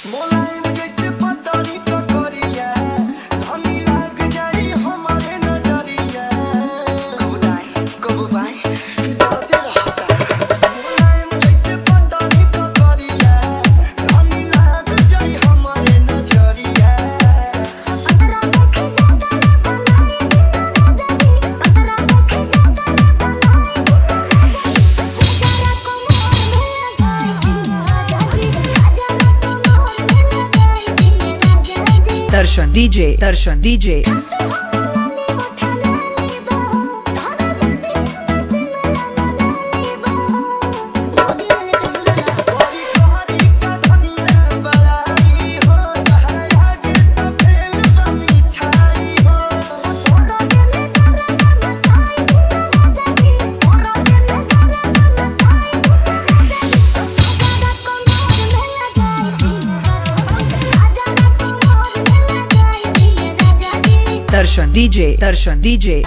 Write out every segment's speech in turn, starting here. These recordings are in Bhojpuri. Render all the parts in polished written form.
मोलायम जैसे पतरी ककरिया धनी लाग जाई हमारे नजरिया कब दाई कब बाई डरते रहता मोलायम जैसे पतरी ककरिया धनी लाग जाई हमारे नजरिया Darshan DJ Darshan DJ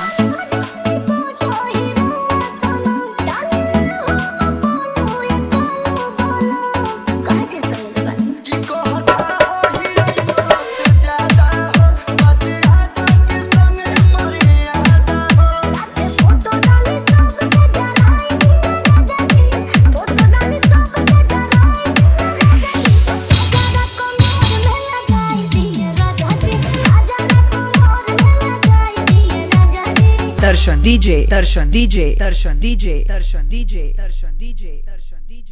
Darshan DJ